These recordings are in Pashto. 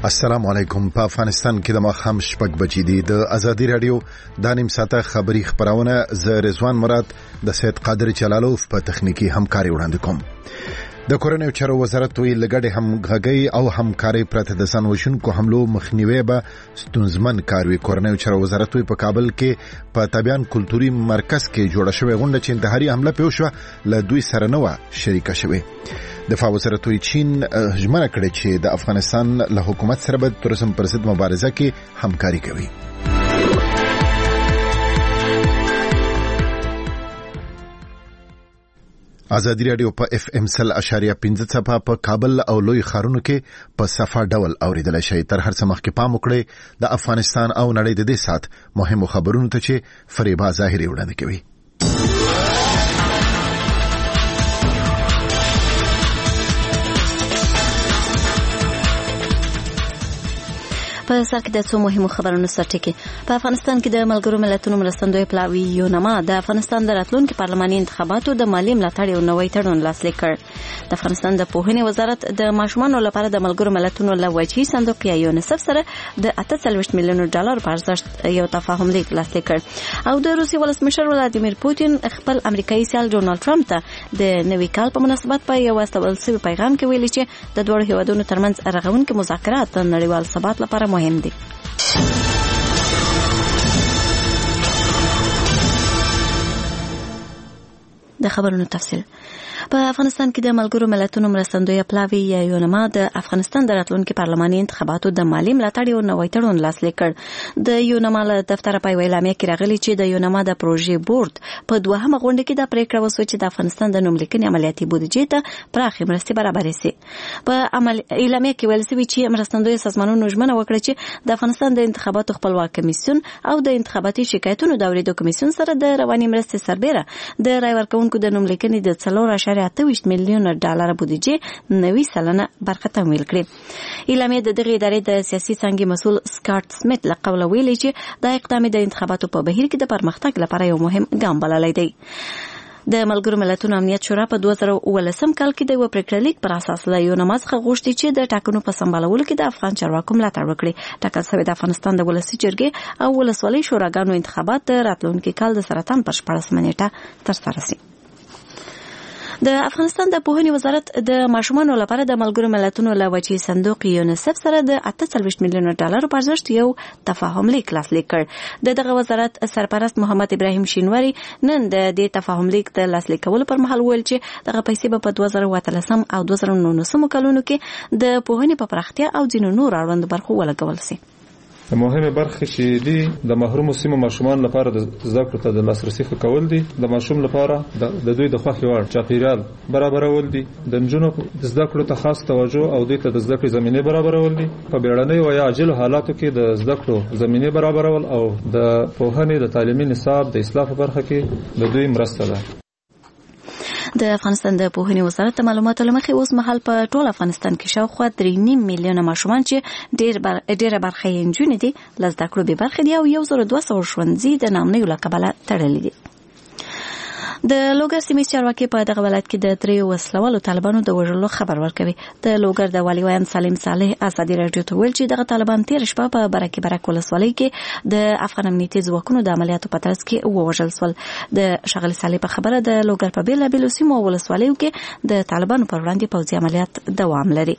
السلام علیکم. په افغانستان کې د ماښام 6 بجې دي. د ازادي رادیو د نیم ساعته خبری خبرونه ز رضوان مراد د سید قادر جلالوف په تخنیکی همکاري وړاندې کوم. د کورنیو چارو وزارت وی لګړې همغږي او همکاري پرته د سنوشونکو حملو مخنیوي به ستونزمن کار وی. کورنیو چارو وزارت وی په کابل کې په تابعان کلتوري مرکز کې جوړه شوې غونډه چې انتحاري حمله پیښ شو له دوی سره نو شریکه شوې. دفاع وزارت وی چین ژمنه کړې چې د افغانستان له حکومت سره به ترسم پر ضد مبارزه کې همکاري کوي. ازادي رادیو په FM 100.5 صفحه په کابل او لوی ښارونو کې په صفه ډول اوریدل شي. تر هر څه مخکې پام وکړئ د افغانستان او نړۍ د دې سات مهمو خبرونو ته چې فریبا ظاهري وړاندې کوي. په سر کې د څو مهمو خبرونو سرټکی. په افغانستان کې د ملګرو ملتونو مرستندوی پلاوی یونما د افغانستان د راتلونکي پارلماني انتخاباتو د مالی ملاتړ یو نوی تړون لاسلیک کړ. د افغانستان د پوهنې وزارت د ماشومانو لپاره د ملګرو ملتونو له وجهي صندوق یا یونیسف سره د 48 میلیون ډالر په ارزښت یو تفاهم لیک لاسلیک کړ. او د روسي ولسمشر ولادیمیر پوتین خپل امریکایي سیال ډونالد ټرمپ ته د نوي کال په مناسبت په یو استول سوي پیغام کې ویلي چې د دوه هیوادونو ترمنځ رغونکي مذاکرات د نړیوال ثبات لپاره مهم دي. د خبرونو تفصیل. په افغانستان کې د ملګرو ملتونو مرستندوی پلاوی یا یونما د افغانستان د راتلونکي پارلماني انتخاباتو د مالی ملاتړ یو نوی تړون لاسلیک کړ. د یونما له دفتر په اعلامیه کې راغلي چې د یونما د پروژې بورډ په دوهمه غونډه کې د پریکړه وسو چې د افغانستان د نوملیکنې عملیاتي بودیجې ته پراخې مرستې برابرې سي. په اعلامیه کې ویل شوی چې مرستندوی سازمانونو ژمنه وکړه چې د افغانستان د انتخاباتو خپلواک کمیسیون او د انتخاباتي شکایتونو د اوریدو کمیسیون سره د رواني مرستې سربېره د رای ورکوونکو د نوملیکنې د 4.28 میلیون ډالر بودیجې نوي سلنه برخه تمویل کړي. اعلامیه د دغه ادارې د سیاسي څانګې مسؤل سکاټ سمیت له قوله ویلي چې دا اقدام د انتخاباتو په بهیر کې د پرمختګ لپاره یو مهم ګام بللی دی. د ملګرو ملتونو امنیت شورا په 2019 کال کې د یو پریکړه لیک پر اساس له یونما څخه غوښتي چې د ټاکنو په سمبالولو کې د افغان چارواکو ملاتړ وکړي. ټاکل شوی د افغانستان د ولسي جرګې او ولسوالۍ شوراګانو انتخابات د راتلونکي کال د سرطان پر 14 نیټه ترسره شي. د افغانستان د پوهنې وزارت د ماشومانو لپاره د ملګرو ملتونو له وجهي صندوق یونیسف سره د 48 میلیون ډالر په ارزښت یو تفاهم لیک لاسلیک کړ. دغه وزارت سرپرست محمد ابراهیم شینواری نن د دې تفاهم لیک د لاسلیک کولو پر مهال ویل چې دغه پیسې په 2013 او 2019 کلونو کې د پوهنې په پراختیا او ځینو نور اړوند برخو ولګول شي. مهمه برخه چې دي د محرومو سیمو ماشومان لپاره د زده کړو ته د لاسرسي کول دي. د ماشوم لپاره د دوی د خوښې وړ چاپیریال برابرول دي. د نجونو زده کړو ته خاص توجه او دوی ته د زده کړې زمينه برابرول دي. په بیړنۍ او یا عاجل حالاتو کې د زده کړو زمينه برابرول او د پوهنې د تعلیمي نصاب د اصلاح په برخه کې د دوی مرسته ده. د افغانستان د پوهنې وزارت د معلوماتو لمخې اوس مهال په ټول افغانستان کې شاوخوا 3.5 میلیونه ماشومان چې ډېره برخه یې نجونې دي له زده کړو بې برخې دي او 1200 ښوونځي د ناامنیو له کبله تړلي دي. د لوګر سیمې چارواکي په دغه ولایت کې د 3 وسلوالو طالبانو د وژلو خبر ورکوي. د لوګر د والي ویان سالم صالح ازادي راډیو ته ویل چې دغه طالبان تیر شپه په برک ولسوالۍ کې د افغان امنیتي ځواکونو د عملیاتو په ترڅ کې ووژل شول. د شغل صالح په خبره د لوګر په بیلابیلو سیمو او ولسوالیو کې د طالبانو پر وړاندې پوځي عملیات دوام لري.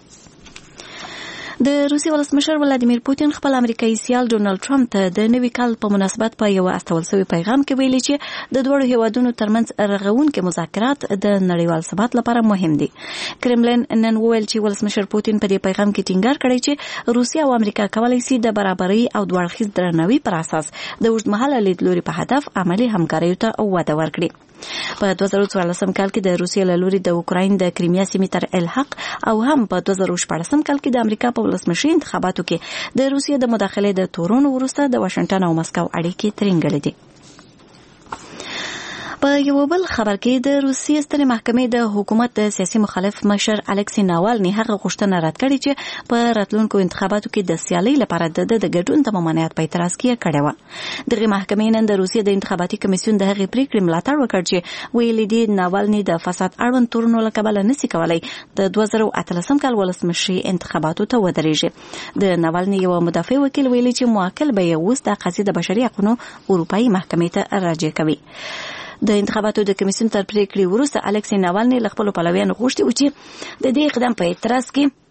د روسي ولسمشر ولادیمیر پوتین خپل امریکایي سیال ډونالد ټرمپ ته د نوي کال په مناسبت په یو استول سوي پیغام کې ویلي چې د دوه هیوادونو ترمنځ رغونکي مذاکرات د نړیوال ثبات لپاره مهم دي. کرملین نن وویل چې ولسمشر پوتین په دې پیغام کې ټینګار کړی چې روسیا او امریکا کولی شي د برابرۍ او دوړخیز درناوي پر اساس د اوږدمهاله لیدلوري په هدف عملی همکارۍ ته وده ورکړي. په 2014 کال کې د روسیې له لوري د اوکراین د کریمیا سیمې تر الحاق او هم په 2014 کال کې د امریکا په ولسمشري انتخاباتو کې د روسیې د مداخلې د تورونو وروسته د واشنگټن او مسکو اړیکې ترنګلې دي. په یو بل خبر کې د روسیې سترې محکمې د حکومت د سیاسي مخالف مشر الکسی ناوالني هغه غوښتنه رد کړې چې په راتلونکو انتخاباتو کې د سیالۍ لپاره د ګډون د ممانعت په اعتراض کې کړې و. دغه محکمې نن د روسیې د انتخاباتي کمیسیون د هغې پریکړې ملاتړ وکړ چې ویلي دي ناوالني د فساد اړوند تورونو له کبله نشي کولی د 2018 کال ولسمشري انتخاباتو ته ودرېږي. د ناوالني یو مدافع وکیل ویلي چې موکل به یې اوس د قضیې د بشري حقوقو اروپایي محکمې ته راجع کوي. د انتخاباتو د کمیسیون تر پریکړې وروسته الکسی ناوالني له خپلو پلویانو غوښتي و چې د دې اقدام په اعتراض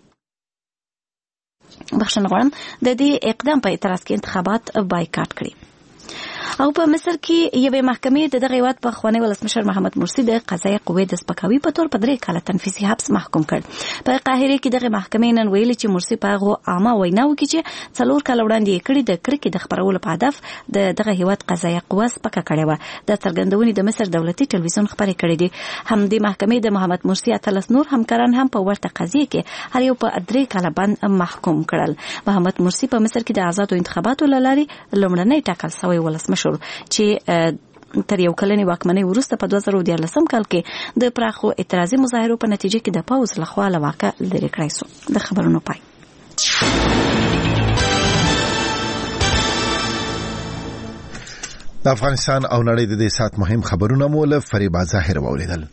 کې انتخابات بایکاټ کړي. او په مصر کې یوې محکمې د دغه هیواد پخوانی ولسمشر محمد مرسي د قضایي قوې د سپکاوي په تور په 3 کاله تنفیذي حبس محکوم کړ. په قاهره کې دغه محکمې نن ویلي چې مرسي په هغه عامه ویناو کې چې 4 کاله وړاندې یې کړې د کرکې د خبرولو په هدف د دغه هیواد قضایي قوه سپکه کړې و. د څرګندونې د مصر دولتي ټلویزیون خبرې کړې دي. همدې محکمې د محمد مرسي 13 نور همکاران هم په ورته قضیه کې هر یو په 3 کاله باندې محکوم کړل. محمد مرسي په مصر کې د آزادو انتخاباتو لاري لومړنی ټاکل شوی ولسمشر چې تر یو کلنې واکمنۍ وروسته په 2014 کال کې د پراخو اعتراضي مظاهرو په نتیجه کې د پوځ لخوا له واکه لرې کړای شو. د خبرونو پای. د افغانستان او نړۍ د دې سات مهم خبرونه مو له فریبا ظاهر واوریدل.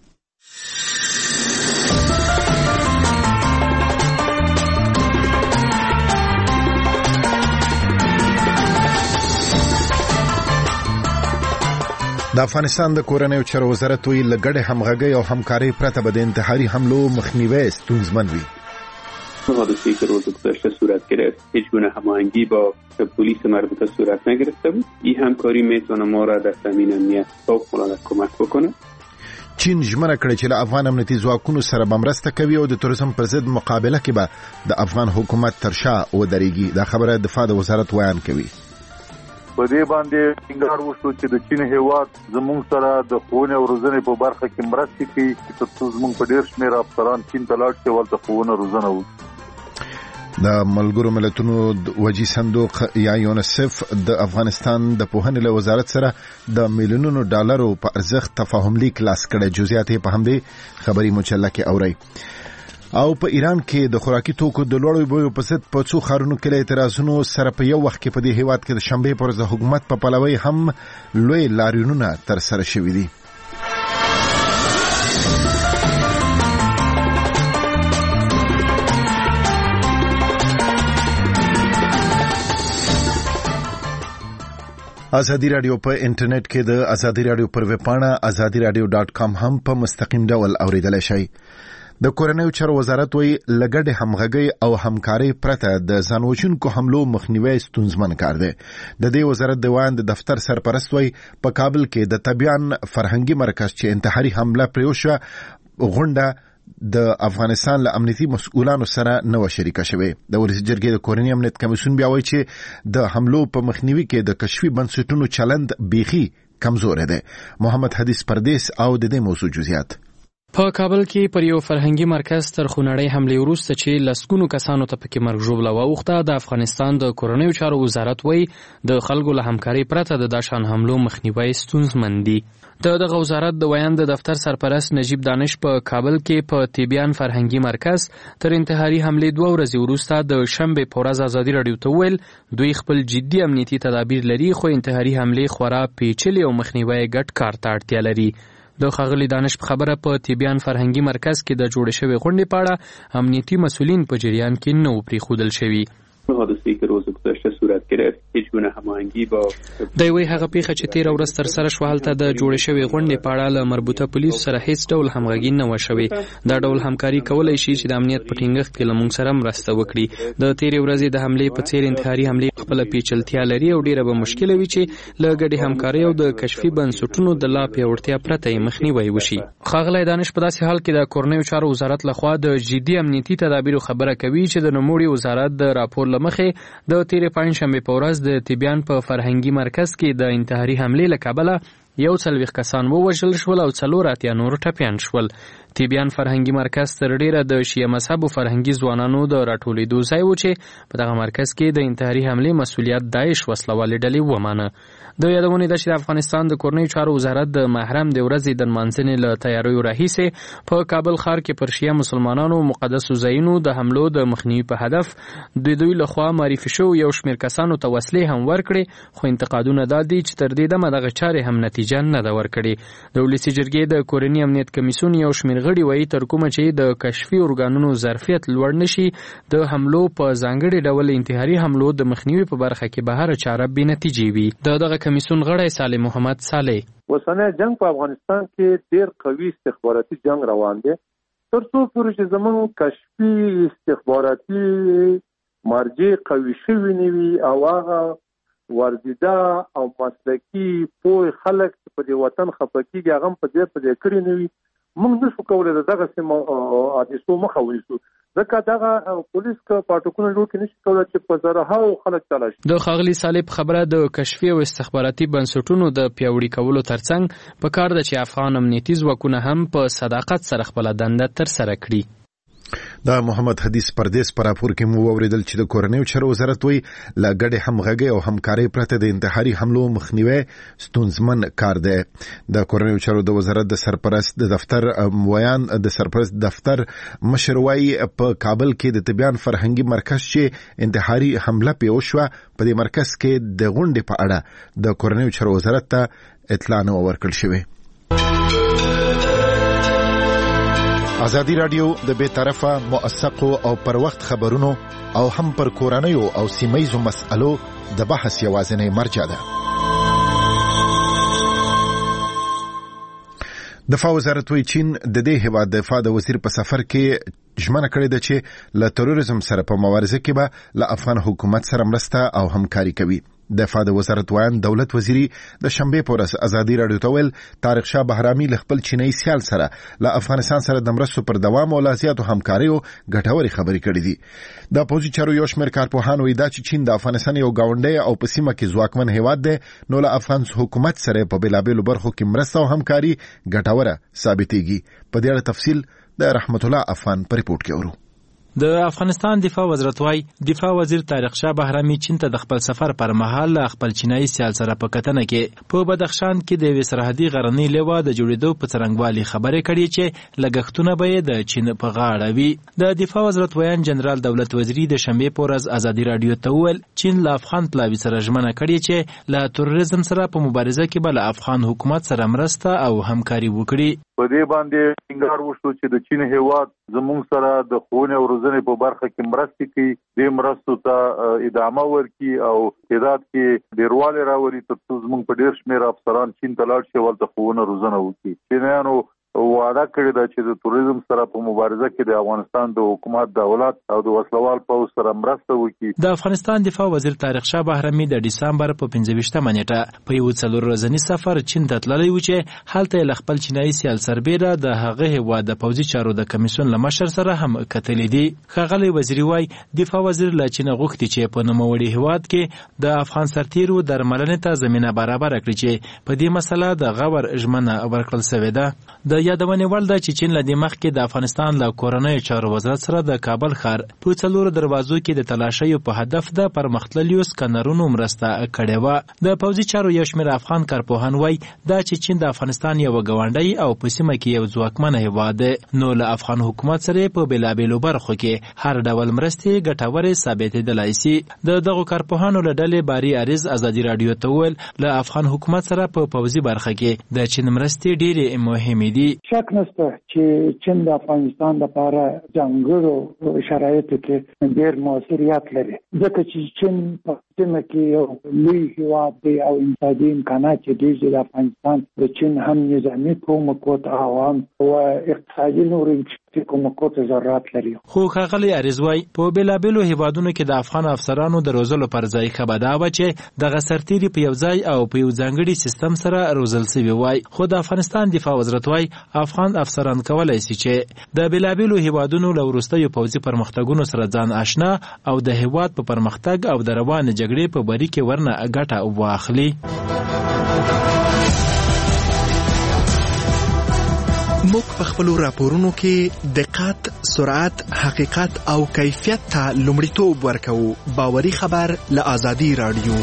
د افغانستان د کورنیو چارو وزارت ویل لګړې همغږي او همکاري پرته به د انتحاري حملو مخنیوی ستونزمن وي. حادثه‌ای که روز گذشته صورت گرفت هیچ گونه هماهنگی با پلیس مربوطه صورت نگرفته بود. این همکاری میتونه ما را در تامین امنیت فوق‌العاده کمک بکنه. چین ژمنه کړې چې له افغان امنیتي ځواکونو سره به مرسته کوي او د تروریزم پر ضد مقابله کې به د افغان حکومت تر شا ودرېږي. دا خبره دفاع د وزارت بیان کوي. په دې باندې ټینګار وشو چې د چین هیواد زموږ سره د ښوونې او روزنې په برخه کې مرستې کوي چې ترڅو زموږ په ډېر شمېر افسران چین ته لاړ شي ولته ښوونه روزنه وکړي. د ملګرو ملتونو وجی صندوق یا یونیسف د افغانستان د پوهنې له وزارت سره د میلیونونو ډالرو په ارزښت تفاهم لیک لاس کړی. جزئیات په همدې خبري مجله کې اوري. او په ایران کې د خوراکي توکو د لوړو بیو په ضد په څو ښارونو کې له اعتراضونو سره په یو وخت کې په دې هیواد کې د شنبې پر ورځ د حکومت په پلوي هم لوی لاریونونه تر سره شوي دي. ازادي رادیو په انټرنیټ کې د ازادي رادیو پر ویب پاڼه azadiradio.com هم په مستقیم ډول اوریدلای شئ. د کورنیو چارو وزارت وی لګړې همغږي او همکاري پرته د ځانوژونکو حملو مخنیوی ستونزمن کار دی. د دې وزارت د وایند دفتر سرپرست وی په کابل کې د طبيان فرهنګي مرکز چې انتحاري حمله پریوشه غونډه د افغانستان له امنیتي مسؤلانو سره نو شریکه شوه. د ولسی جرګې د کورنی امنیت کمیسیون بیا وایي چې د حملو په مخنیوي کې د کشفي بنسټونو چلند بیخي کمزور دی. محمد حدیث پردیس او د دې موضوع جزئیات. په کابل کې پر یو فرهنګي مرکز تر خونړۍ حملې وروسته چې لسګونو کسانو ته پکې مرګ ژوبله واوښته، د افغانستان د کورنیو چارو وزارت وایي د خلکو له همکارۍ پرته د داشان حملو مخنیوی ستونزمن دي. دغه وزارت د ویاند دفتر سرپرست نجیب دانش په کابل کې په طبيان فرهنګي مرکز تر انتحاري حملې 2 ورځې وروسته د شنبې په ورځ ازادي رادیو ته ویل دوی خپل جدي امنیتي تدابیر لري، خو انتحاري حملې خورا پیچلې او مخنیوی ګډ کار ته اړتیا لري. د خغلی دانش په خبره په طبيان فرهنګي مرکز کې د جوړ شوی غونډې په اړه امنیتي مسؤلین په جریان کې نو پریښودل شوی. حادثه‌ای که روز گذشته صورت گرفت هیچ گونه هماهنگی با دوی هغه پیښه چې 13 ورځ تر سره شو هلته د جوړ شوی غونډې په اړه له مربوطه پولیسو سره هیڅ ډول همغږي نه وشوي. دا ډول همکاري کولای شي چې د امنیت په ټینګښت کې لمونږ سره مرسته وکړي. د 13 ورځې د حملې په څیر انتحاري حملې خپل پیچلتیا لري او ډیره به مشکل وي چې له ګډې همکاري او د کشفي بنسټونو د لا پیاوړتیا پرته یې مخنیوی وشي. خغلی دانش په داسې حال کې د کورنیو چارو وزارت لخوا د جدي امنیتي تدابیرو خبره کوي چې د نوموړي وزارت د راپور لمخې د تیرې پنځشنبې په ورځ د طبيان په فرهنګي مرکز کې د انتحاري حملې له کبله 41 کسان ووژل شول او 4 نور ټپیان شول. تیبیان فرهنګي مرکز تر ډیره د شیعه مذهب فرهنګي ځوانانو د راټولېدو ځای و چې په دغه مرکز کې د انتحاري حملې مسؤلیت داعش وسلوالې ډلې ومانه. د یادونې ده چې د افغانستان د کورنیو چارو وزارت د محرم د ورځې د نمانځنې له تیاریو راهیسې په کابل ښار کې پر شیعه مسلمانانو مقدسو ځایونو د حملو د مخنیوي په هدف د دوی لخوا معرفي شوو یو شمېر کسانو ته وسلې هم ورکړې، خو انتقادونه دا دي چې تر دې دمه دغه چارې هم نتیجه نه ده ورکړې. د ولسي جرګې د کورني امنیت کمیسیون یو شمېر غړي وایي تر کومه چې د کشفي ارګانونو ظرفیت لوړ نشي د حملو په ځانګړي ډول انتحاري حملو د مخنیوي په برخه کې به هره چاره بې نتیجې وي. دغه کمیسیون غړی صالح محمد صالح: اوسنی جنگ په افغانستان کې ډېر قوي استخباراتي جنگ روان دی. تر څو پورې چې زموږ کشفي استخباراتي مرجع قوي شوي نه وي او هغه ورزیده او مسلکي پوه خلک په دې وطن خفه کېږي هغه هم په دې کړي نه وي، موږ نشو کولی د دغه سیمو حادثو مخه ونیسو. ځکه دغه پولیس که پاټکونه جوړ کړي نشي کولی چې په زرهاو خلک تلاش. د ښاغلي صالح خبره د کشفي او استخباراتي بنسټونو د پیاوړي کولو ترڅنګ په کار ده چې افغان امنیتي ځواکونه هم په صداقت سره خپله دنده ترسره کړي. د محمد حدیث پردیس پر راپور کې مو اوریدل چې د کورنیو چارو وزارت وی لا ګډې همغږي او همکاري پرته د انتحاري حملو مخنیوي ستونزمن کار دی. د کورنیو چارو د وزارت د سرپرست د دفتر مویان د سرپرست دفتر مشروعي په کابل کې د تبیان فرهنګي مرکز چې انتحاري حمله پیوشوه په دې مرکز کې د غونډې په اړه د کورنیو چارو وزارت ته اطلاع نه ورکړل شوې. ازادي رادیو د بے طرفه موثقو او پر وخت خبرونو او هم پر کورنیو او سیمایزو مسألو د بحث یوازینی مرجع ده. دفاع وزارت وی چین د دې هیواد د دفاع د وزیر په سفر کې ژمنه کړې ده چې له تروریزم سره په مبارزه کې به له افغان حکومت سره مرسته او همکاري کوي. دفاع د وزارت وایي دولت وزیری د شنبه پر ورځ ازادي رادیو ته ویل طارق شاه بهرامي له خپل چینایي سیال سره له افغانستان سره د مرستو پر دوام او لازیاتو همکاریو ګټورې خبرې کړې دي. د پوزي چارو یو شمېر کارپوهان وایي دا چې چین د افغانستان یو گاونډی او په سیمه کې ځواکمن هیواد دی، نو له افغان حکومت سره په بیلابېلو برخو کې مرسته او همکاري ګټوره ثابتېږي. په دې اړه تفصیل د رحمت الله افغان په ریپورت کې اورو. د افغانستان دفاع وزارت وايي دفاع وزیر طارق شاه بهرامي چین ته د خپل سفر پر مهال خپل چینایي سیال سره په کتنه کې په بدخشان کې د یوې سرحدي غرنۍ لیوه د جوړېدو په څرنګوالي خبرې کړې چې لګښتونه به یې د چین په غاړه وي. د دفاع وزارت ویان جنرال دولت وزیری د شنبې په ورځ ازادي رادیو ته وویل چین له افغان پلاوي سره ژمنه کړې چې له تروریزم سره په مبارزه کې به له افغان حکومت سره مرسته او همکاري وکړي. په دې باندې ټینګار وشو چې د چین هیواد زموږ سره د ښوونې او روزنې په برخه کې مرستې کوي، دې مرستو ته ادامه ورکړي او تعداد کې ډیروالی راولي تر څو زموږ په ډېر شمېر افسران چین ته لاړ شي او هلته ښوونه روزنه وکړي. چینایانو وعده کړې ده چې د تروریزم سره په مبارزه کې د افغانستان د حکومت دولت او د وسلوال پوځ سره مرسته وکړي. د افغانستان دفاع وزیر طارق شاه بهرامي د ډسمبر په 25مه نیټه په یو 4 ورځني سفر چین ته تللی و چې هلته له خپل چینایي سیال سربیره د هغه هیواد د پوځي چارو د کمیسیون له مشر سره هم کتلې دي. ښاغلی وزیري وايي دفاع وزیر له چین غوښتي چې په نوموړي هیواد کې د افغان سرتیرو درملنې ته زمینه برابر کړي چې په دې مسله د غور ژمنه ورکړل شوې ده. د یادونې وړ ده چې چین له دې مخکې د افغانستان له کورنیو چارو وزارت سره د کابل ښار په 4 دروازو کې د تلاشیو په هدف د پرمختللیو سکنرونو مرسته کړې وه. د پوځي چارو یو شمېر افغان کارپوهان وایي دا چې چین د افغانستان یو ګاونډی او په سیمه کې یو ځواکمن هیواد دی، نو له افغان حکومت سره په بیلابېلو برخو کې هر ډول مرستې ګټورې ثابتېدلی سي. د دغو کارپوهانو له ډلې باري عریض ازادي رادیو ته وویل له افغان حکومت سره په پوځي برخه کې د چین مرستې ډېرې مهمې دي. شک نشته چې چین د افغانستان لپاره ځانګړو شرایطو کې ډېر موثریت لري، ځکه چې چین په سیمه کې یو لوی هیواد دی او انساني امکانات چې ډېر د افغانستان د چین هم نظامي کومکوت او هم اقتصادي نورې کومکوت ضرورت لري. خو ښاغلی عریض وايي په بیلابېلو هیوادونو کې د افغان افسرانو د روزلو پر ځای ښه به دا وه چې دغه سرتیري په یو ځای او په یو ځانګړي سیستم سره روزل سوي وای. خو د افغانستان دفاع وزارت وايي افغان افسران کولای شي چې د بیلابېلو هیوادونو له وروستیو پوځي پرمختګونو سره ځان آشنا او د هیواد په پرمختګ او د روانې جګړې په بری کې ورنه ګټه واخلي. موږ په خپلو راپورونو کې دقت، سرعت، حقیقت او کیفیت ته لومړیتوب ورکوو. باوري خبر له آزادي رادیو.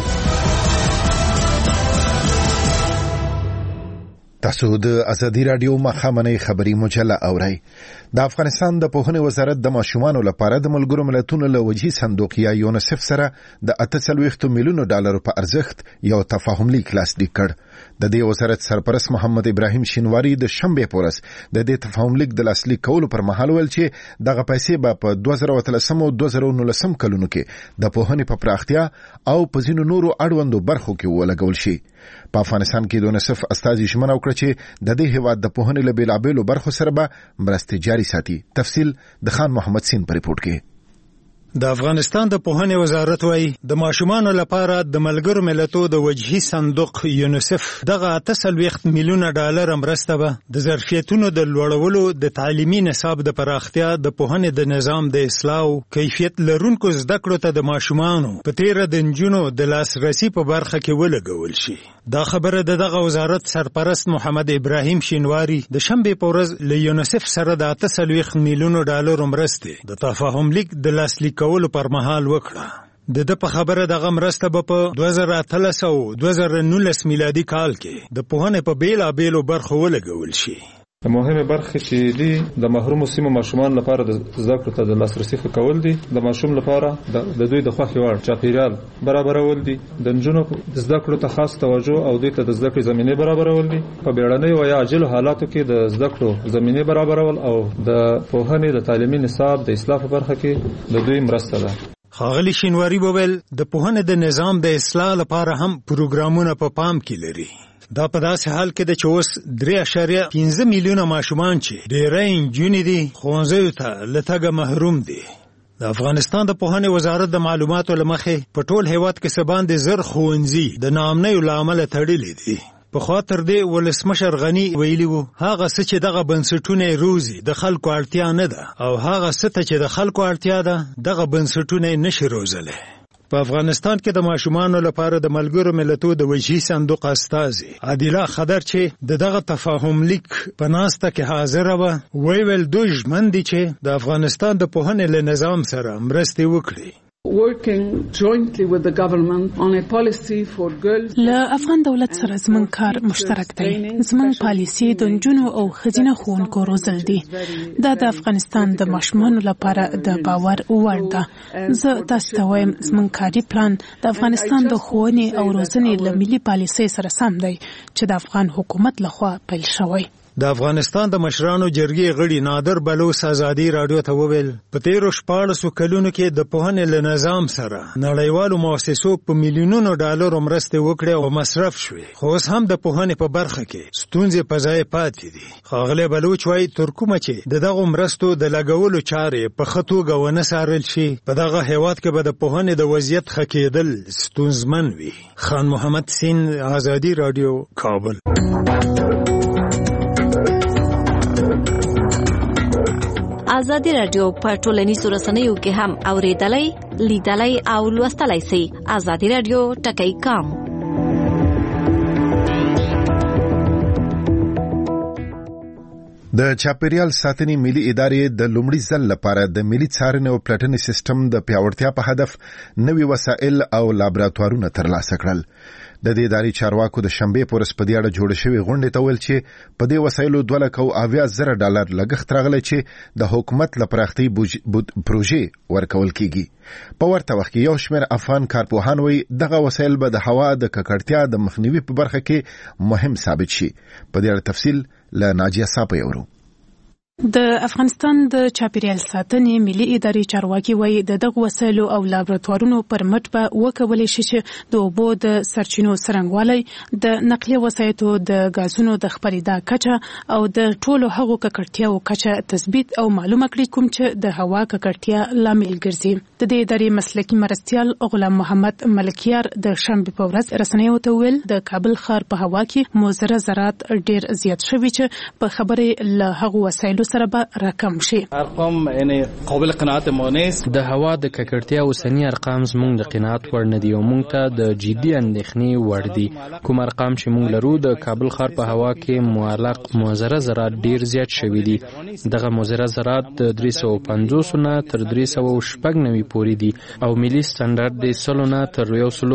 تاسو د آزادي رادیو مخامنۍ خبري مجله اورئ. د افغانستان د پوهنې وزارت د ماشومانو لپاره د ملګرو ملتونو له وجهي صندوق یا یونیسف سره د 48 میلیونو ډالرو په ارزښت یو تفاهم لیک لاسلیک کړ. د دې وزارت سرپرست محمد ابراهیم شینواری د شنبې په ورځ د دې تفاهم لیک د لاسلیک کولو پر مهال ویل چې دغه پیسې به په 2013 او 2019 کلونو کې د پوهنې په پراختیا او په ځینو نورو اړوندو برخو کې ولګول شي. په افغانستان کې د یونیسف استازي ژمنه وکړه چې د دې هیواد د پوهنې له بیلابیلو برخو سره به مرستې جاري ساتي. تفصیل د خان محمد سین په ریپورت کې. د افغانستان د پوهنې وزارت وايي د ماشومانو لپاره د ملګرو ملتونو د وجهي صندوق یونیسف دغه 48 میلیونه ډالر مرسته به د ظرفیتونو د لوړولو، د تعلیمي نصاب د پراختیا، د پوهنې د نظام د اصلاح او کیفیت لرونکو زده کړو ته د ماشومانو په تیره د نجونو د لاسرسي په برخه کې ولګول شي. دا خبره دغه وزارت سرپرست محمد ابراهیم شینواری د شنبې په ورځ له یونیسف سره د 48 میلیونو ډالر مرستې د تفاهم لیک د لاسلیک کولو پر مهال وکړه. د په خبره دغه مرسته به په 2013 او 2019 میلادي کال کې د پوهنې په بیلابیلو برخو ولګول شي. د مهمه برخه چې دي د محرومو سیمو ماشومان لپاره د زده کړو ته د لاسرسي ښه کول دي، د ماشوم لپاره د دوی د خوښې وړ چاپیریال برابرول دي، د نجونو د زده کړو ته خاص توجه او دوی ته د زده کړې زمینه برابرول دي، په بیړنیو او یا عاجلو حالاتو کې د زده کړو زمینه برابرول او د پوهنې د تعلیمي نصاب د اصلاح په برخه کې د دوی مرسته ده. ښاغلي شینواری وویل د پوهنې د نظام د اصلاح لپاره هم پروګرامونه په پام کې لري. دا په داسې حال کې د چې اوس 3.15 میلیونه ماشومان چې ډېری نجونې دي ښوونځیو ته له تګه محروم دي. د افغانستان د پوهنې وزارت د معلوماتو له مخې په ټول هیواد کې څه باندې 1000 ښوونځي د ناامنیو له امله تړلي دي. پخوا تر دې ولسمشر غني ویلي وو هغه څه چې دغه بنسټونه روزي د خلکو اړتیا نه ده او هغه څه ته چې د خلکو اړتیا ده دغه بنسټونه نشي روزلی. په افغانستان کې د ماشومانو لپاره د ملګرو ملتونو د وجهي صندوق استازي عادله خضر چې دغه تفاهم لیک په ناسته کې حاضر و ویل دوی ژمن دي چې د افغانستان د پوهنې له نظام سره مرستې وکړي. working jointly with the government on a policy for girls. له افغان دولت سره زموږ کار مشترک دی. زموږ پالیسي د نجونو او ښځینه ښوونکو روزل دي. دا د افغانستان د ماشومانو لپاره د باور وړ ده. زه تاسو ته وایم زموږ کاري پلان د افغانستان د ښوونې او روزنې له ملي پالیسۍ سره سم دی چې د افغان حکومت لخوا پیل شوی. د افغانستان د مشرانو جرګې غړي نادر بلوچ آزادي رادیو ته وویل په تیرو 14 کلونو کې د پوهنې له نظام سره نړیوالو مؤسسو په میلیونونو ډالرو مرستې وکړې او مصرف شوې، خو اوس هم د پوهنې په برخه کې ستونزې په ځای پاتې دي. ښاغلی بلوچ وایي تر کومه چې دغه مرستو د لګولو چارې په ښه توګه ونه څارل شي په دغه هیواد کې به د پوهنې د وضعیت ښه کېدل ستونزمن وي. خان محمد سین، آزادي رادیو، کابل. آزادي رادیو په ټولنیزو رسنیو کې هم اوریدلای، لیدلای او لوستلای شئ. آزادي رادیو ټکی کام. د چاپیریال ساتنې ملي ادارې د لومړي ځل لپاره د ملي څارنې او پلټنې سیستم د پیاوړتیا په هدف نوي وسایل او لابراتوارونه ترلاسه کړل. د دې ادارې چارواکو د شنبې په ورځ په دې اړه جوړ شوې غونډې ته ویل چې په دې وسایلو $2.7 لګښت راغلی چې د حکومت له پراختۍ پروژې ورکول کیږي. په ورته وخت کې یو شمېر افغان کارپوهان وایي دغه وسایل به د هوا د ککړتیا د مخنیوي په برخه کې مهم ثابت شي. په دې اړه تفصیل له ناجیه صاحب یورو. د افغانستان د چاپیریال ساتنې ملي ادارې چارواکي وایي د دغه وسایلو او لابراتوارونو پر مټ به وکولای شي چې د اوبو د سرچینو څرنګوالی، د نقلیه وسایطو د غازونو د خپرېدا کچه او د ټولو هغو ککړتیاو کچه تثبیت او معلومه کړي کوم چې د هوا ککړتیا لامل ګرځي. د دې ادارې مسلکي مرستیال غلام محمد ملکیار د شنبې په ورځ رسنیو ته ویل د کابل ښار په هوا کې مضر ذرات ډېر زیات شوي چې په خبرې له هغو وسایلو کولو سره به راکم شي. ارقام یعنی قابل قناعت ما نیست. د هوا د ککړتیا اوسنی ارقام زموږ د قناعت وړ نه دي او موږ ته د جدي اندېښنې وړ دي. کوم ارقام چې موږ لرو د کابل ښار په هوا کې معلق مضره ذرات ډیر زیات شوي دي. دغه مضره ذرات د 350 نه تر 396 پورې دي او ملي سټانډرډ د 100 نه تر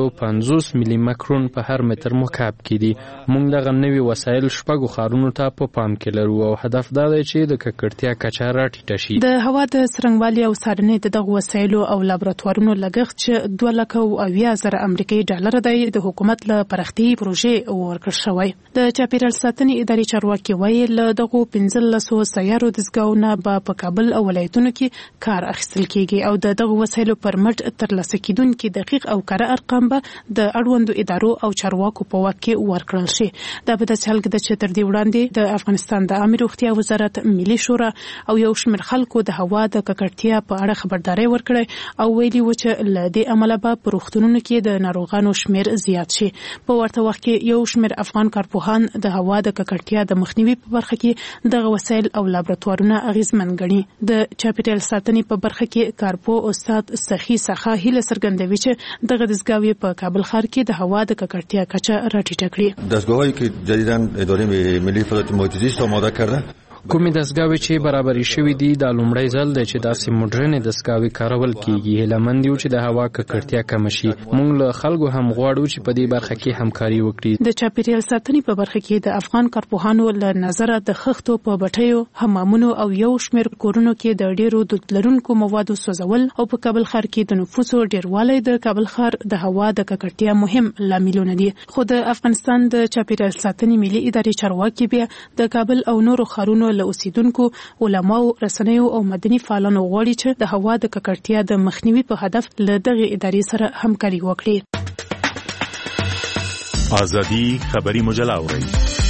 150 ملي مایکرون په هر متر مکعب کې دي. موږ دغه نوي وسایل شپږو ښارونو ته په پام کې لرو او هدف دا دی چې د ککړتیا کچه راټیټه شي. د هوا د څرنګوالي او څارنې د دغه وسایلو او لابراتوارونو لګښت چې 2,80,000 امریکایي ډالر دی د حکومت له پراختیايي پروژې ورکړل شوی. د چاپیریال ساتنې ادارې چارواکي وایي له دغه 1500 سیارو دستګاهونه په کابل او ولایتونو کې کار اخیستل کیږي او دغه وسایلو پر مټ ترلاسه کیدونکو دقیق او کره ارقام به د اړوندو ادارو او چارواکو په واک کې ورکړل شي. دا په داسې حال کې ده چې تر دې وړاندې د افغانستان د عامه روغتیا وزارت، ملي شورا او یو شمېر خلکو د هوا د ککړتیا په اړه خبرداري ورکړې او ویلي و چې له دې امله به په روغتونونو کې د ناروغانو شمېر زیات شي. په ورته وخت کې یو شمېر افغان کارپوهان د هوا د ککړتیا د مخنیوي په برخه کې دغه وسایل او لابراتوارونه اغیزمن ګڼي. د چاپیریال ساتنې په برخه کې کارپو استاد سخی څخه هیله څرګندوي چې دغه دستګاوې په کابل ښار کې د هوا د ککړتیا کچه راټیټه کړي. دستگاهایی که جدیداً اداره ملی فضای محیط زیست آماده کرده کومې دستګاوې چې برابرې شوې دي دا لومړی ځل دی چې داسې موډرنې دستګاوې کارول کیږي. هیلهمند یو چې د هوا ککړتیا کم شي. موږ له خلکو هم غواړو چې په دې برخه کې همکاري وکړي. د چاپیریال ساتنې په برخه کې د افغان کارپوهانو له نظره د خښتو په بټیو، حمامونو او یو شمېر کورونو کې د ډیرو دود لرونکو موادو سوځول او په کابل ښار کې د نفوسو ډیروالی د کابل ښار د هوا د ککړتیا مهم لاملونه دي. خو د افغانستان د چاپیریال ساتنې ملي ادارې چارواکي بیا د کابل او نورو ښارونو له اوسیدونکو، علماو، رسنیو او مدني فعالانو غواړي چې د هوا د ککړتیا د مخنیوي په هدف له دغه ادارې سره همکاري وکړي. ازادي خبري مجله اوري.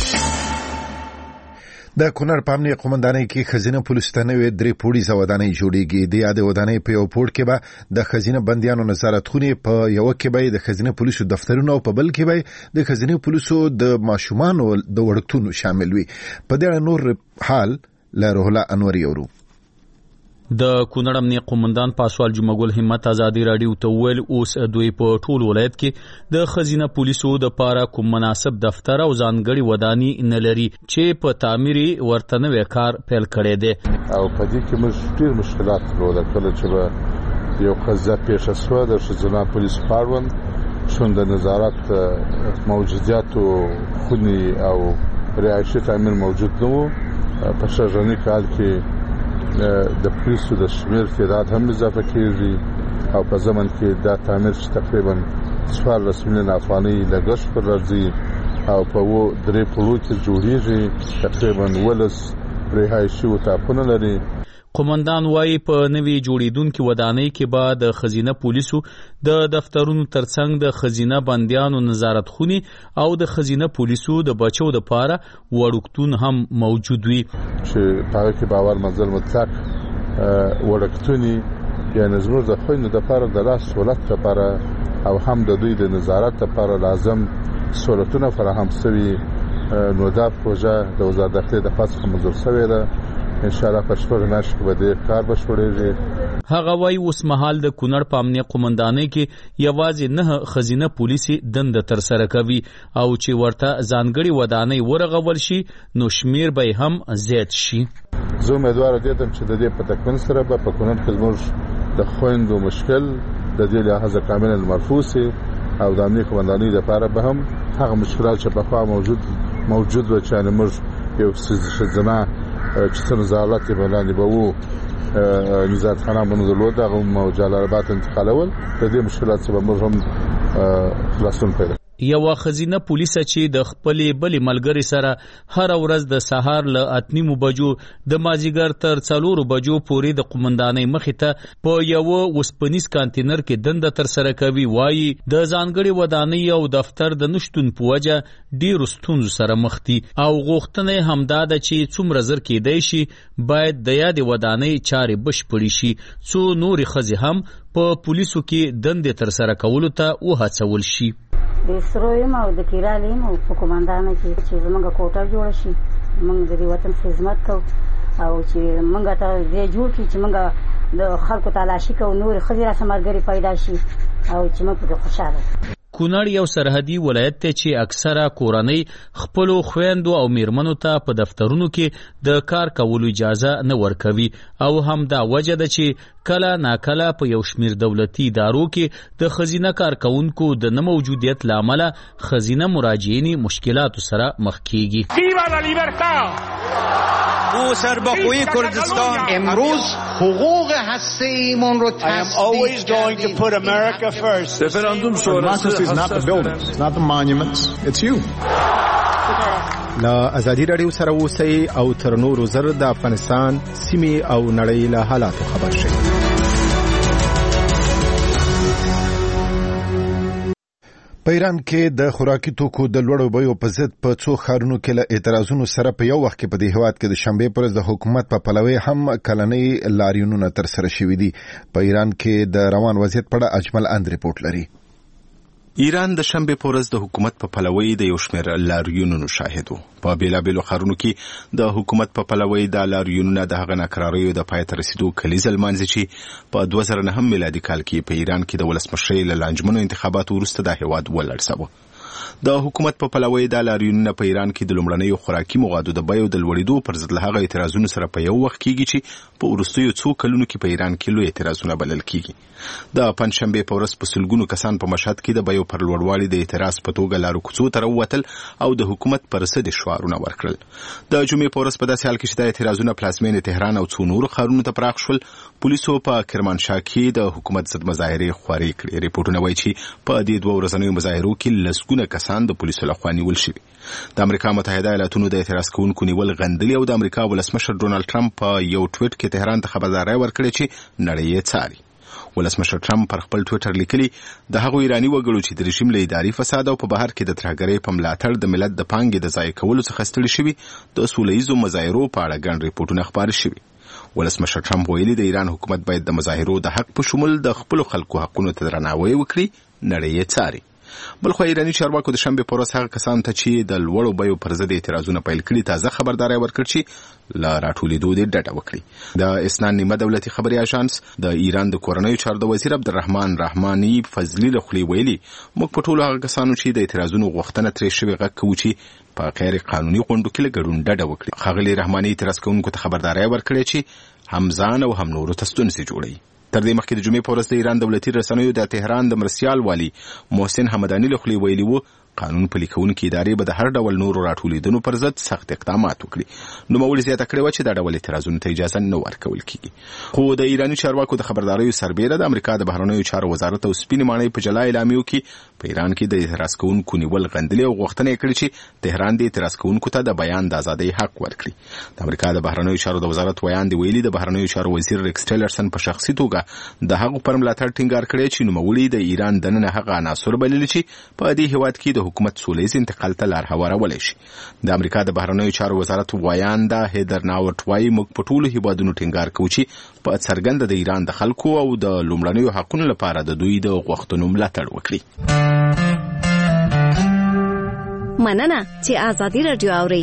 د کونړ په امنیه قومندانۍ کې خزینه پولیس ته نوې 3 پوړیزه ودانۍ جوړیږي. د یادې ودانۍ په یو پوړ کې به د خزینه بندیانو نظارت خونې، په یو کې به د خزینه پولیسو دفترونه او په بل کې به د خزینه پولیسو د ماشومانو د وړکتونو شامل وي. په دې نور حال له روح الله انوري اورو. د کونړ امنیه قومندان پاسوال جمعګل همت ازادي رادیو ته ویل اوس دوی په ټول ولایت کې د خزینه پولیسو د پاره کوم مناسب دفتر او ځانګړي وداني نه لري چې په تعمیر ورته نوې کار پیل کړی دی. او په دې کې موږ ډېر مشکلات درلودل. کله چې یو قضیه پیښه شوه د ښځینه پولیسو په اړوند شون د نظارت موجودیت او خونې او رعایشي تعمیر موجود نه و. په شاژني کال کې د پولیسو د شمیر تعداد هم اضافه کیږي او په زمن کې دا تعمیر چې تقریبا 14 میلیون افغانۍ لګښت پر راځي او په 3 پوړو کې جوړیږي. تقریبا 12 رهایشي اتاقونه لري. قومندان وايي په نوي جوړیدونکو ودانۍ کې به د خزینه پولیسو د دفترونو ترڅنګ د خزینه بندیانو نظارت خونې او د خزینه پولیسو د بچو د پاره وړکتون هم موجود وي چې په هغه کې باور منزل مطلق وړکتونی یعنی زموږ د خوینو د پاره د لاس سہولت لپاره او هم د دوی د نظارت لپاره لازم سہولتونه فراهم شوي. نو دا پروژه د وزارت داخلي د خاص منظور شوې ده. ان شاء الله په شپږ میاشتو کې به دې کار بشپړېږي. هغه وايي اوس مهال د کونړ په امنیه قومندانۍ کې یوازې 9 خزینه پولیسي دنده تر سره کوي او چې ورته ځانګړي ودانۍ ورغول شي نو شمیر به هم زیات شي. زه امیدوار یم چې د دې په تکمیل سره به په کونړ کې زموږ د خویندو مشکل د دې لحاظه کاملا مرفوع شي او د امنیه قومندانۍ لپاره به هم هغه مشکلات چې پخوا موجود و چې موږ یو ښځینه چې څه نظارت یې باندې به وو نظارت خانه باندې درلود هغه مجالات انتقالول د دې مشکلات څخه موږ هم خلاصون پیدا. یو خزینه پولیس چې د خپلې بلې ملګری سره هر ورځ د سهار له 8 بجو د مازیګر تر 4 بجو پورې د قومندانۍ مخې ته په یو وسپنیز کانټینر کې دنده تر سره کوي. وایي د ځانګړي ودانۍ او دفتر د نشټون په وجه ډېر ستونزو سره مخ دي او غوښتنه همدا ده چې څومره زر کېدای شي باید د یاد ودانۍ چارې بشپړې شي څو نور خزي هم په پولیسو کې دنده تر سره کولو ته وهڅول شي. د سرویم او د کیرالیم او په قومندانۍ کې چې زموږ کوټه جوړ شي موږ د وطن خدمت کوو او چې موږ ته دې جوړ کړي چې موږ د خلکو تلاشي کوو نور خزیره سمرګری پیدا شي او چې موږ په خوشاله. کونړ یو سرحدي ولایت ته چې اکثره کورنۍ خپلو خويندو او میرمنو ته په دفترونو کې د کار کولو اجازه نه ورکوي او هم دا وجه ده چې کله ناکله په یو شمیر دولتي ادارو کې د خزینه کارکونکو د نه موجودیت لامل خزینه مراجعین مشکلاتو سره مخ کیږي. ما سرباخوی کردستان امروز حقوق هسته ایمان رو تصدیق Referendum sonrası is not the buildings, it's not the monuments, it's you. لا ازادي رادیو سره اوسئ او تر نورو زر د افغانستان سیمې او نړۍ له حالاتو خبر شئ. په ایران کې د خوراکي توکو د لوړو بیو په ضد په څو ښارونو کې له اعتراضونو سره په یو وخت کې په دې هیواد کې د شنبې پر ورځ د حکومت په پلوي هم کلنۍ لاریونونه ترسره شوي دي. په ایران کې د روان وضعیت په اړه اجمل اند ریپورت لري. ایران د شنبې په ورځ د حکومت په پلوي د یو شمېر لاریونونو شاهد و. په بیلابیلو ښارونو کې د حکومت په پلوي د لاریونونه د هغه ناکراریو د پای ته رسیدو کلیزه لمانځي چې په 2009 میلادي کال کې په ایران کې د ولسمشرۍ له لانجمنو انتخاباتو وروسته د هیواد ولړزاوه. د حکومت په پلوي د لاریونونه په ایران کې د لومړنیو خوراکي موادو د بیو د لوړېدو پر ضد له هغه اعتراضونو سره په یو وخت کېږي چې په وروستیو څو کلونو کې په ایران کې لوی اعتراضونه بلل کېږي. د پنځشنبې په ورځ په سلګونو کسان په مشهد کې د بیو پر لوړوالي د اعتراض په توګه لارو کوڅو ته راووتل او د حکومت پر ضد شعارونه ورکړل. د جمعې په ورځ په داسې حال کې چې د اعتراضونه پلازمینې تهران او څو نورو ښارونو ته پراخ شول، پولیسو په کرمانشاه کې د حکومت ضد مظاهرې خورې کړې. ریپورټونه وایي چې په دې دوه ورځنیو مظاهرو کې لسګونه کسان د پولیسو لخوا نیول شوي. د امریکا متحده ایالاتونو د اعتراض کوونکو نیول غندلي او د امریکا ولسمشر ډونالد ټرمپ په یو ټویټ کې تهران ته خبرداری ورکړې چې نړۍ یې څاري. ولسمشر ټرمپ پر خپل ټویټر لیکلي د هغو ایراني وګړو چې د رژیم له اداري فساد او په بهر کې د ترهګرۍ په ملاتړ د ملت د پانګې د ضایع کولو څخه ستړي شوي د سوله ییزو مظاهرو په اړه ګڼ ریپورټونه خپاره شوي. ولسمشر ټرمپ ویلي د ایران حکومت باید د مظاهرو د حق په شمول د خپلو خلکو حقونو ته درناوی وکړي، نړۍ یې څاري. بلخو ایرانی چارواکو د شنبې په ورځ هغه کسان ته چې د لوړو بیو پر ضد اعتراضونه پیل کړي تازه خبرداری ورکړ چې لا راټولېدو دې ډډه وکړي. د اسناد نیمه دولتي خبري اژانس د ایران د کورنیو چارو د وزیر عبدالرحمن رحماني فضلي له خولې ویلي موږ په ټولو هغه کسانو چې د اعتراضونو غوښتنه ترې شوې غږ کوو چې په غیر قانوني غونډو کې له ګډون ډډه وکړي. ښاغلي رحماني اعتراض کوونکو ته خبرداری ورکړې چې هم ځان او هم نورو ته ستونزې جوړوي. تر دې مخکې د جمعې په ورځ د ایران دولتي رسنیو د تهران د مرسیال والي محسن حمداني له خولې ویلي وو قانون پلي کوونکې ادارې به د هر ډول نورو راټولېدنو پر ضد سخت اقدامات وکړي. نوموړي زیاته کړې وه چې دا ډول اعتراضونو ته اجازه نه ورکول کېږي. خو د ایراني چارواکو د خبرداریو سربیره د امریکا د بهرنیو چارو وزارت او سپینې ماڼۍ په جلا اعلامیو کې په ایران کې د اعتراض کوونکو نیول غندلې او غوښتنه یې کړې چې تهران د اعتراض کوونکو ته د بیان د ازادۍ حق ورکړي. د امریکا د بهرنیو چارو د وزارت ویاندې ویلي د بهرنیو چارو وزیر ریکس ټیلرسن په شخصي توګه د هغو پر ملاتړ ټینګار کړی چې نوموړي د ایران دننه هغه عناصر بللي چې په دې هیواد کې د حکومت سوله ییز انتقال ته لار هوارولی شي. د امریکا د بهرنیو چارو وزارت ویانده هیدر ناوټ وایي موږ په ټولو هیوادونو ټینګار کوو چې په څرګنده د ایران د خلکو او د لومړنیو حقونو لپاره د دوی د غوښتنو ملاتړ وکړي. مننه چې آزادي رادیو اوري.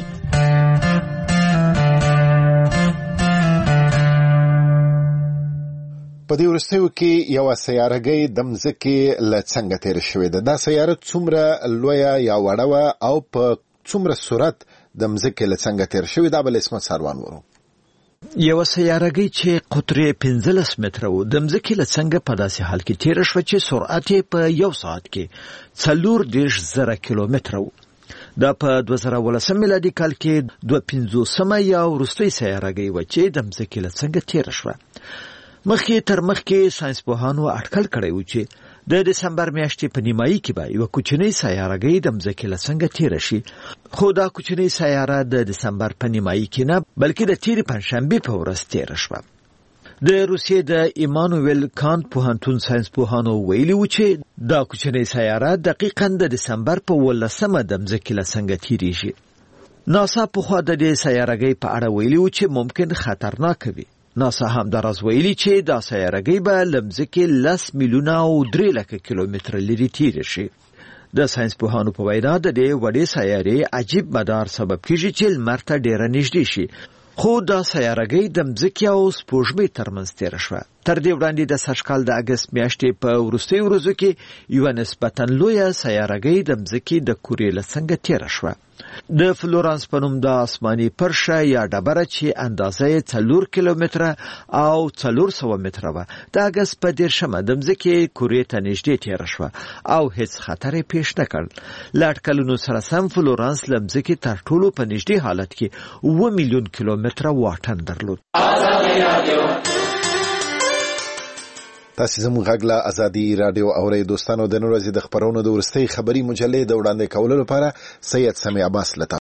په دې وروستیو کې یو سیارهګۍ د مځکې له څنګه تېره شوې ده. دا سیاره څومره لویه یا وړه وه او په څومره سرعت د مځکې له څنګه تېره شوې ده؟ بل اسمت ساروان ورو. یو سیارهګۍ چې قطر 15 متره و د مځکې له څنګه په داسې حال کې تېره شوه چې سرعت یې په یو ساعت کې 40,000 کیلومتره و. دا په 2019 میلادي کال کې 250 یا وروستۍ سیارهګۍ وه چې د مځکې له څنګه تېره شوه. مخکې تر مخکې ساینسپوهانو اټکل کړی و چې د دسمبر میاشتې په نیمایي کې به یوه کوچنۍ سیارهګۍ د مځکې له څنګه تېره شي، خو دا کوچنۍ سیاره د دسمبر په نیمایي کې نه بلکې د تېرې پنجشنبې په ورځ تېره شوه. د روسیې د ایمانویل کانت پوهنتون ساینسپوهانو ویلي و چې دا کوچنۍ سیاره دقیقاً د دسمبر په 18 د مځکې له څنګه تېرېږي. ناسا پخوا د دې سیارهګۍ په اړه ویلي و چې ممکن خطرناکه وي. ناسا هم دراز ویلي چې دا سیارهګۍ به له مځکې 10 میلیونه او 3 لکه کیلومتره لرې تېره شي. د ساینسپوهانو په وینا د دې وړې سیارې عجیب مدار سبب کېږي چې لمر ته ډېره نږدې شي، خو دا سیارګۍ د مځکې او سپوږمۍ ترمنځ تېره شوه. تر دې وړاندې د سږکال د اګست میاشتې په وروستیو ورځو کې یوه نسبتاً لویه سیارګۍ د مځکې د کورې له څنګه تېره شوه. د فلورانس په نوم د آسماني پرشه یا ډبره چې اندازه یې 4 کیلومتره او 400 متره وه د اګست په 10 د مځکې کورې ته نږدې تېره شوه او هیڅ خطر یې پیښ نه کړ. له اټکلونو سره سم فلورانس له مځکې تر ټولو په نږدې حالت کې 7 میلیون کیلومتره واټن درلود. تاسو زموږ غږ له ازادي رادیو اورئ. دوستانو د نن ورځې د خبرونو د ورستۍ خبري مجلې د وړاندې کولو لپاره سید سمیع عباس لته